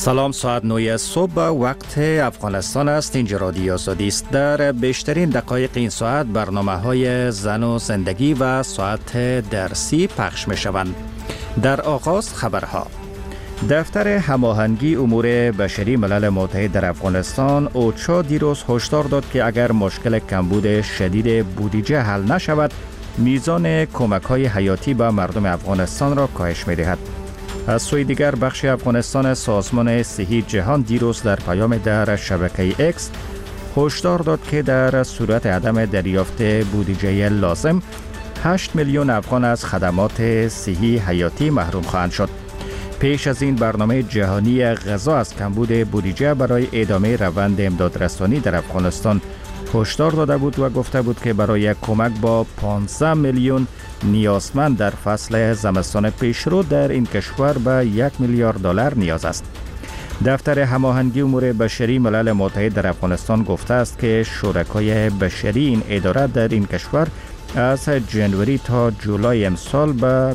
سلام، ساعت 9 صبح وقت افغانستان است. اینجا رادیو آزادی است. در بیشترین دقایق این ساعت برنامه‌های زن و زندگی و ساعت درسی پخش می‌شوند. در آغاز خبرها. دفتر هماهنگی امور بشری ملل متحد در افغانستان اوچا دیروز هشدار داد که اگر مشکل کمبود شدید بودجه حل نشود، میزان کمک‌های حیاتی به مردم افغانستان را کاهش می‌دهد. از سوی دیگر بخش افغانستان سازمان صحی جهان دیروز در پیام در شبکه اکس هشدار داد که در صورت عدم دریافت بودجه لازم 8 میلیون افغان از خدمات صحی حیاتی محروم خواهند شد. پیش از این برنامه جهانی غذا از کمبود بودجه برای ادامه روند امدادرسانی در افغانستان هشدار داده بود و گفته بود که برای کمک با 15 میلیون نیازمند در فصل زمستان پیشرو در این کشور به 1 میلیارد دلار نیاز است. دفتر هماهنگی امور بشری ملل متحد در افغانستان گفته است که شرکای بشری این اداره در این کشور از جنوری تا جولای امسال به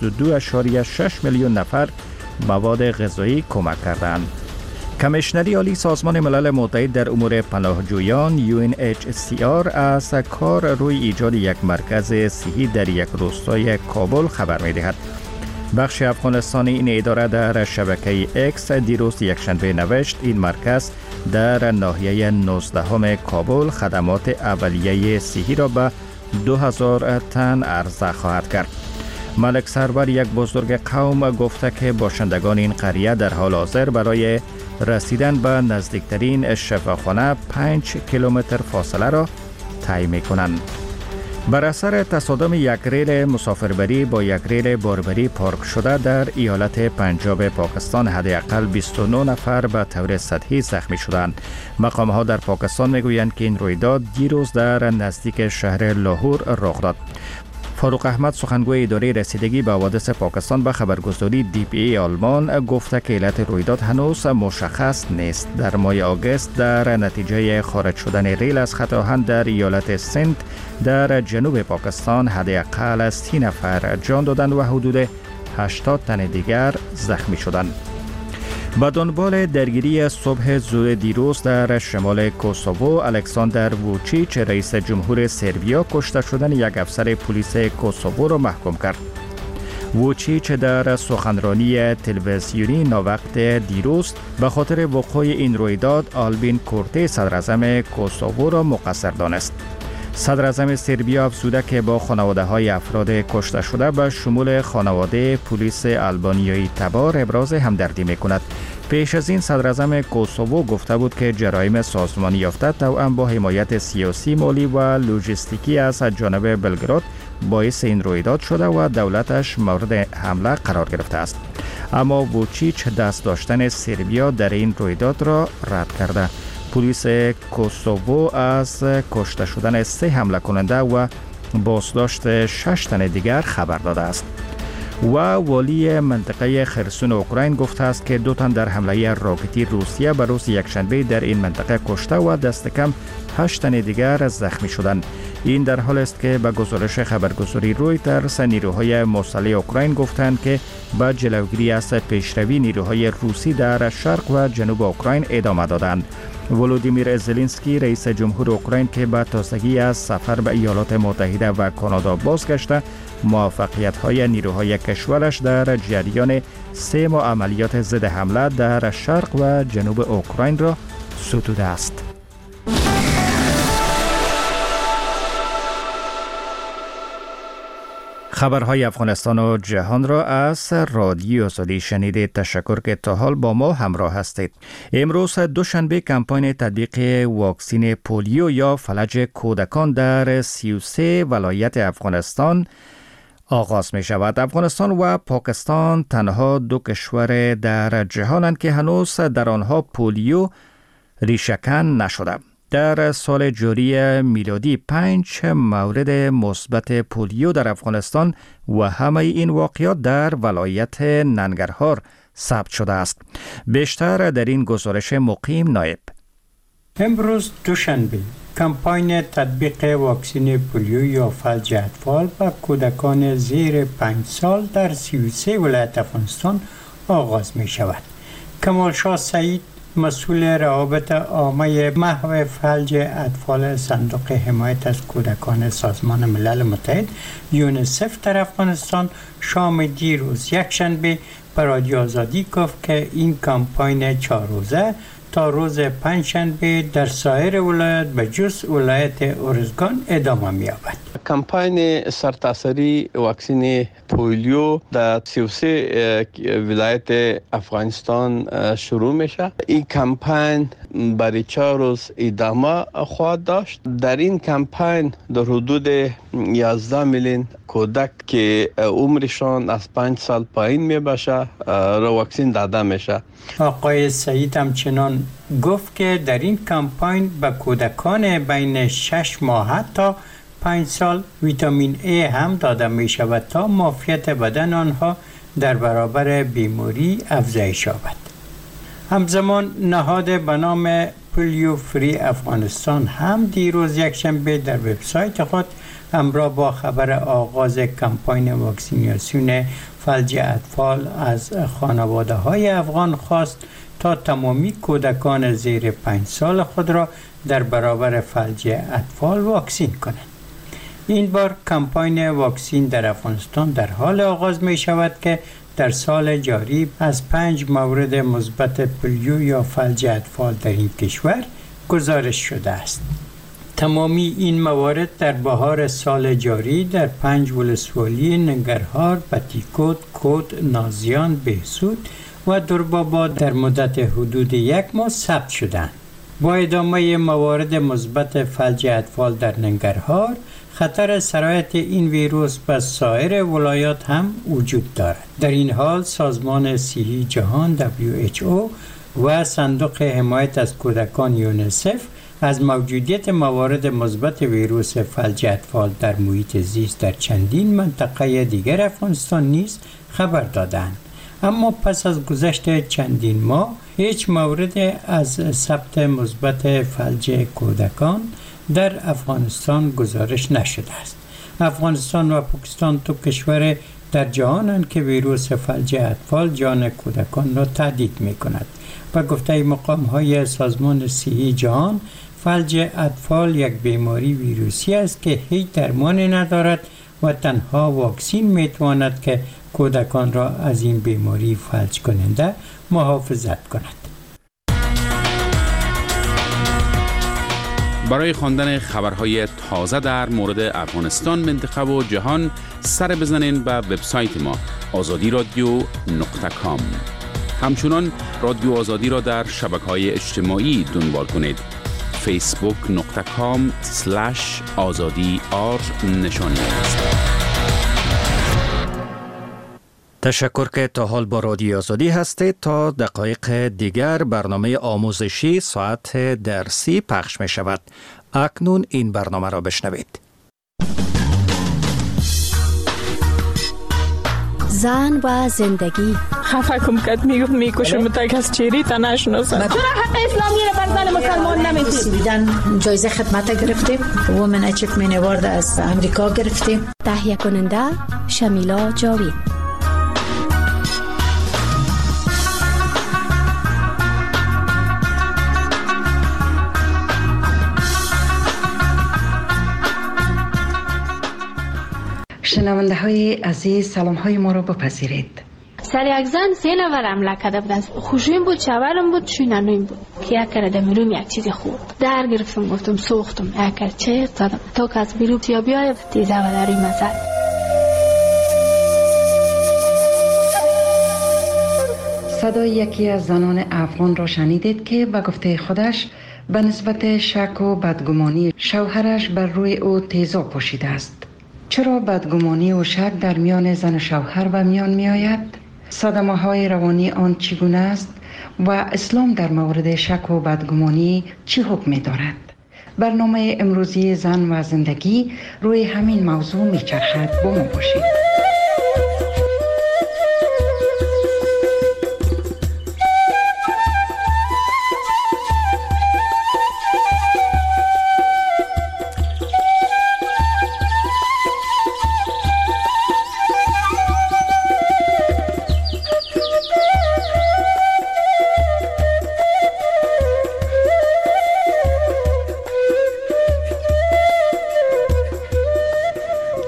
22.6 میلیون نفر مواد غذایی کمک کردند. کمیشنری عالی سازمان ملل متحد در امور پناهجویان UNHCR از کار روی ایجاد یک مرکز صحی در یک روستای کابل خبر می‌دهد. بخش افغانستانی این اداره در شبکه اکس دیروز یکشنبه نوشت این مرکز در ناحیه 19 کابل خدمات اولیه صحی را به 2000 تن عرضه خواهد کرد. ملک سرور، یک بزرگ قوم، گفته که باشندگان این قریه در حال حاضر برای رسیدن به نزدیکترین شفاخانه 5 کیلومتر فاصله را طی می‌کنند. بر اثر تصادم یک ریل مسافربری با یک ریل باربری پارک شده در ایالت پنجاب پاکستان حداقل 29 نفر به طور سطحی زخمی شدند. مقام‌ها در پاکستان می‌گویند که این رویداد دیروز در نزدیک شهر لاهور رخ داد. فاروق احمد، سخنگوی اداره رسیدگی به حوادث پاکستان، به خبرگزاری DPA آلمان گفته که علت رویداد هنوز مشخص نیست. در ماه آگوست در نتیجه خارج شدن ریل از خط آهن در ایالت سند در جنوب پاکستان حداقل 30 نفر جان دادند و حدود 80 تن دیگر زخمی شدند. به دنبال درگیری صبح زود دیروز در شمال کوسوو، الکساندر ووچیچ، رئیس جمهور سربیا، کشته شدن یک افسر پلیس کوسوو را محکوم کرد. ووچیچ در سخنرانی تلویزیونی ناوقت دیروز به خاطر وقوع این رویداد آلبین کورتی، صدراعظم کوسوو، را مقصر دانست. صدراعظم سربیا افزوده که با خانواده‌های افراد کشته شده به شمول خانواده پلیس آلبانیایی تبار ابراز همدردی می‌کند. پیش از این صدراعظم کوسوو گفته بود که جرایم سازمانی یافته توأم با حمایت سیاسی، مالی و لوجستیکی از جانب بلگراد باعث این رویداد شده و دولتش مورد حمله قرار گرفته است. اما ووچیچ دست داشتن سربیا در این رویداد را رد کرده. پلیس کوسوو از کشته شدن 3 حمله کننده و بازداشت 6 تن دیگر خبر داده است. و والی منطقه خرسون اوکراین گفته است که 2 تن در حمله راکتی روسیه به روز یکشنبه در این منطقه کشته و دست کم 8 تن دیگر زخمی شدند. این در حال است که به گزارش خبرگزاری رویترز نیروهای مسلح اوکراین گفتند که با جلوگیری از پیشروی نیروهای روسی در شرق و جنوب اوکراین ادامه دادند. ولودیمیر زلنسکی، رئیس جمهور اوکراین که به تازگی از سفر به ایالات متحده و کانادا بازگشته، موفقیت‌های نیروهای کشورش در جریان 3 ماه عملیات ضد حمله در شرق و جنوب اوکراین را ستوده است. خبرهای افغانستان و جهان را از رادیو آزادی شنیدید. تشکر که تا حال با ما همراه هستید. امروز دوشنبه کمپاین تطبیق واکسین پولیو یا فلج کودکان در 33 ولایت افغانستان آغاز می شود. افغانستان و پاکستان تنها 2 کشور در جهانند که هنوز در آنها پولیو ریشه‌کن نشده. در سال جاری میلادی 5 مورد مثبت پولیو در افغانستان و همه این واقعات در ولایت ننگرهار ثبت شده است. بیشتر در این گزارش مقیم نایب. امروز دوشنبه کمپاین تطبیق واکسن پولیو یا فلج اطفال و کودکان زیر 5 سال در 33 ولایت افغانستان آغاز می شود. کمال شاه سعید مسئول روابط عامه محو فلج اطفال صندوق حمایت از کودکان سازمان ملل متحد یونیسف در افغانستان شام دیروز یکشنبه به رادیو آزادی گفت که این کمپاین 4 روزه تا روز پنجشنبه در سایر ولایات به جز ولایت ارزگان ادامه می‌یابد. کمپاین سرتاسری واکسین پولیو در 33 ولایت افغانستان شروع میشه. این کمپاین برای 4 روز ادامه خواهد داشت. در این کمپاین در حدود 11 میلیون کودک که عمرشان از 5 سال پایین می باشه را واکسین داده میشه. آقای سعید همچنان گفت که در این کمپاین به کودکان بین 6 ماه تا 5 سال ویتامین A هم داده می شود تا معافیت بدن آنها در برابر بیماری افزایش یابد. همزمان نهاد به نام پولیو فری افغانستان هم دیروز یکشنبه در وبسایت خود همراه با خبر آغاز کمپاین واکسیناسیون فلج اطفال از خانواده‌های افغان خواست تا تمامی کودکان زیر 5 سال خود را در برابر فلج اطفال واکسین کنند. این بار کمپاین واکسین در افغانستان در حال آغاز می شود که در سال جاری از 5 مورد مثبت پولیو یا فلج اطفال در این کشور گزارش شده است. تمامی این موارد در بهار سال جاری در 5 ولسوالی ننگرهار، بطیکوت، کود، نازیان، بهسود و درباباد در مدت حدود 1 ماه ثبت شدند. با ادامه موارد مثبت فلج اطفال در ننگرهار، خطر سرایت این ویروس به سایر ولایات هم وجود دارد. در این حال سازمان صحی جهان WHO و صندوق حمایت از کودکان یونیسف از موجودیت موارد مثبت ویروس فلج اطفال در محیط زیست در چندین منطقه دیگر افغانستان نیز خبر دادند. اما پس از گذشت چندین ماه هیچ مورد از ثبت مثبت فلج کودکان در افغانستان گزارش نشده است. افغانستان و پاکستان دو کشور در جهانند که ویروس فلج اطفال جان کودکان را تهدید می کند. و گفته مقام های سازمان صحی جهان، فلج اطفال یک بیماری ویروسی است که هیچ درمانی ندارد و تنها واکسین می تواند که کودکان را از این بیماری فلج کننده محافظت کند. برای خواندن خبرهای تازه در مورد افغانستان، منطقه و جهان سر بزنین به وبسایت ما azadiradio.com. همچنان رادیو آزادی را در شبکه‌های اجتماعی دنبال کنید. facebook.com/azadi_r نشانی است. تشکر که تا حال با رادیو آزادی هستید. تا دقایق دیگر برنامه آموزشی ساعت درسی پخش می شود. اکنون این برنامه را بشنوید. زن و زندگی. خفه کم کد میگفت میکشم تا کس چیری تا نشناسم. چرا حق اسلامی را بر زن مسلمان نمیدید؟ دیدن جایزه خدمت گرفتیم. وومن اچیومنت اوارد از امریکا گرفتیم. تهیه کننده شمیلا جاوید. شنونده های عزیز، سلام های ما را بپذیرید. سر یک زن 3 نفر حمله کرده بودن. خوشویم بود، شوهرم بود، شوینانویم بود که یک کرده میروم یک چیزی خورد. در گرفتم، گفتم سوختم، یک کرد چه زدم تا که از بیرون یا بیای تیزه و داری مزد. صدای یکی از زنان افغان را شنیدید که به گفته خودش به نسبت شک و بدگمانی شوهرش بر روی او تیزاب پوشیده است. چرا بدگمانی و شک در میان زن و شوهر به میان می آید؟ صدمه های روانی آن چگونه است و اسلام در مورد شک و بدگمانی چی حکم می دارد؟ برنامه امروزی زن و زندگی روی همین موضوع می چرخد. با ما باشید.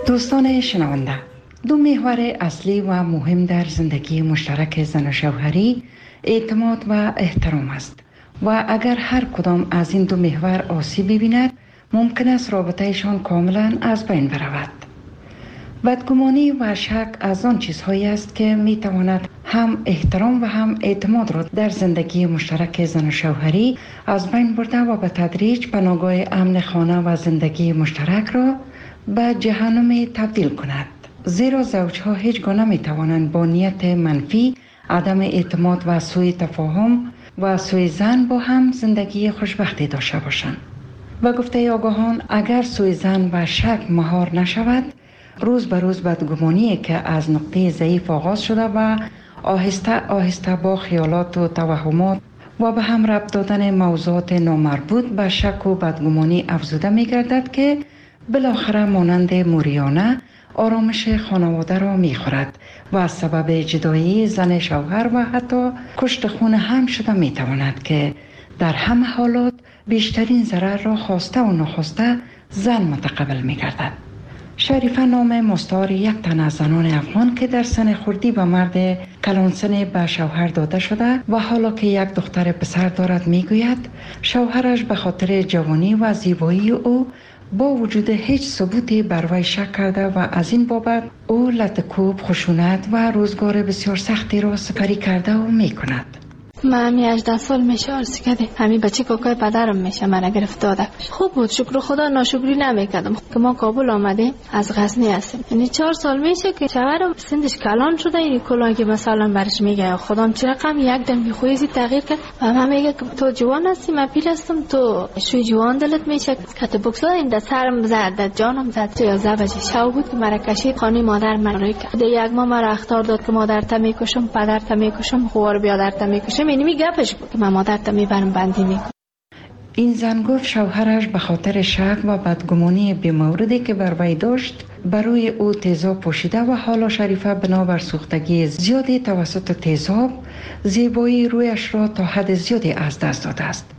دوستان شنونده، دو محور اصلی و مهم در زندگی مشترک زن و شوهری اعتماد و احترام است و اگر هر کدام از این دو محور آسیب ببیند ممکن است رابطهشان کاملا از بین برود. بدگمانی و شک از آن چیزهایی است که می تواند هم احترام و هم اعتماد را در زندگی مشترک زن و شوهری از بین برده و به تدریج بناگاه امن خانه و زندگی مشترک را به جهنم تبدیل کند. زیرا زوجها هیچ گونه نمی توانند با نیت منفی، عدم اعتماد و سوء تفاهم و سوء ظن با هم زندگی خوشبختی داشته باشند. و گفته آگاهان اگر سوء ظن و شک مهار نشود، روز به روز بدگمانی که از نقطه ضعیف آغاز شده و آهسته با خیالات و توهمات و به هم ربط دادن موضوعات نامربوط به شک و بدگمانی افزوده می گردد که بالاخره مانند موریانه آرامش خانواده را می خورد و سبب جدایی زن شوهر و حتی کشت خون هم شده می تواند که در همه حالات بیشترین ضرر را خواسته و ناخواسته زن متقبل می گردد. شریفه نام مستعار یک تن از زنان افغان که در سن خردی به مرد کلانسن به شوهر داده شده و حالا که یک دختر پسر دارد می گوید شوهرش به خاطر جوانی و زیبایی او با وجود هیچ ثبوتی بر وی شک کرده و از این بابت او لطکوب، خشونت و روزگار بسیار سختی را سپری کرده و می کند. من همی 18 سال میشه عرض کردیم همی بچه کاکای پدرم میشه من گرفت داده. خوب بود، شکر خدا، ناشکری نمیکردم که ما کابل آمدیم، از غزنی هستیم. یعنی 4 سال میشه که شوهرم سنش کلان شده. این کلاه که مثلا برش میگه خودم چه رقم یک دم خویزی تغییر کرد و من میگه تو جوان هستی، من پیل هستم، تو شوی جوان دلت میشه کت بوکسا این در سرم زد، در جانم زد. 11 بجه شب بود که مرا کشید خانه مادر من رو کرد. یک ماه مرا اخطار داد که مادرت میکشم، پدرت میکشم، خوار بیادرت میکشم. یعنی میگپش بود که من مادرت میبرم بندی میکنم. این زن گفت شوهرش به خاطر شک و بدگمانی بی‌موردی که بر وی داشت برای او تیزاب پوشیده و حالا شریفه بنابر سوختگی زیادی توسط تیزاب زیبایی رویش را تا حد زیادی از دست داده است.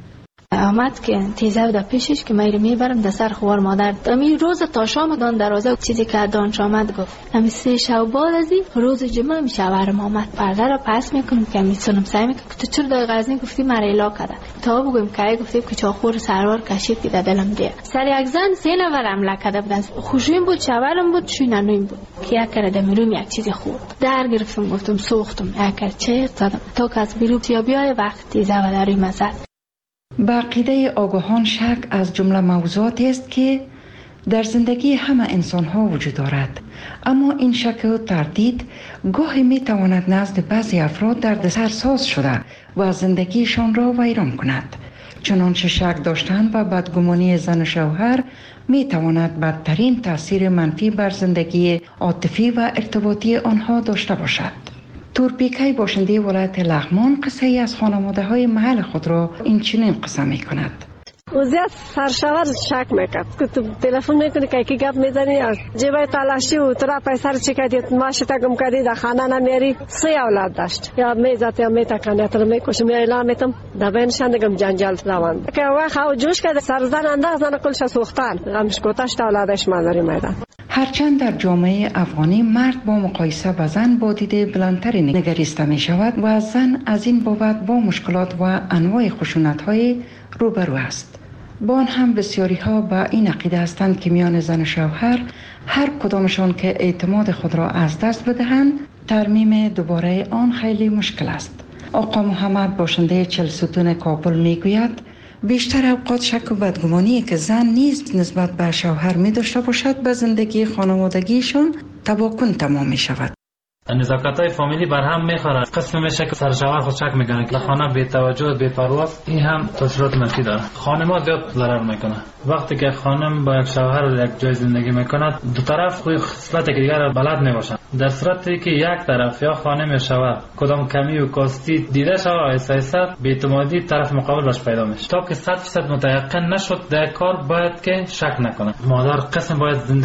آمد که تیزاب در پیشش که من میبرم در سر خوار مادر. امی روز تا شام دان دروازه چیزی که دانش آمد گفت امی 3 شب بعد از این روز جمعه شوهرم آمد پرده را پس میکنم که میتونم سعی میکنم که تو چرا در غزنی گفتی مرا الا کرده تا بگم که گفتیم که چاخور سروار کشید که در دلم دیه سر یک زن 3 نفر حمله کرده بودن. خوشویم بود، شوهرم بود، شوینانویم بود که یک کرده میروم یک چیزی خورد در گرفتم، گفتم سوختم، یک چه زدم تا که از بیرون یا بیای وقت تیزاب داری مزد. به عقیده آگاهان شک از جمله موضوعاتی است که در زندگی همه انسان ها وجود دارد، اما این شک و تردید گاهی می تواند نزد بعضی افراد دردسرساز شده و زندگیشان را ویران کند. چنانچه شک داشتن و بدگمانی زن و شوهر می تواند بدترین تاثیر منفی بر زندگی عاطفی و ارتباطی آنها داشته باشد. تورپیکای باشنده ولایت لغمان قصه ای از خانواده های محل خود را این چنین قصه می کند. وزیت سرشور شک میکرد که تو تلفن میکنی که کی گپ میزنی جیبای تلاشی و ترا پیسر چی کردید ماشتا گم کردی در خانه نمیری. 3 اولاد داشت یا میزات یا میتکن یا تر میکشم یا اعلام میتم در بینشان دگم جنجال روان که وقت او جوش کرده سرزن انداز زن کلش سوختن غمش کوتاش تا اولادش مادری میدن. هرچند در جامعه افغانی مرد با مقایسه با زن با دید بلندتری نگریسته می شود و زن از این بابت با مشکلات و انواع خشونت های روبرو است. با آن هم بسیاری ها با این عقیده هستند که میان زن و شوهر هر کدامشان که اعتماد خود را از دست بدهند ترمیم دوباره آن خیلی مشکل است. آقا محمد باشنده 40 ستون کابل می گوید بیشتر اوقات شک و بدگمانی که زن نیز نسبت به شوهر می داشته باشد به زندگی خانوادگیشان تباکن تمام می شود. نزاکت‌های فامیلی بر هم می‌خوره. قسم میشه که سر شوهر خود شک میکنه که خانه بی توجه بی پرواز، این هم تاثیرات منفی داره. خانم‌ها زیاد ضرر میکنه. وقتی که خانم با یک شوهر یک جای زندگی میکنه دو طرف خوی خصلت که دیگر را بلد نباشن. در صورتی که یک طرف یا خانم یا شوهر کدام کمی و کاستی دیده شود ایسا بی‌اعتمادی طرف مقابل باش پیدا میشه. تا که 100% متیقن نشد در کار باید که شک نکنه. مادر قسم باید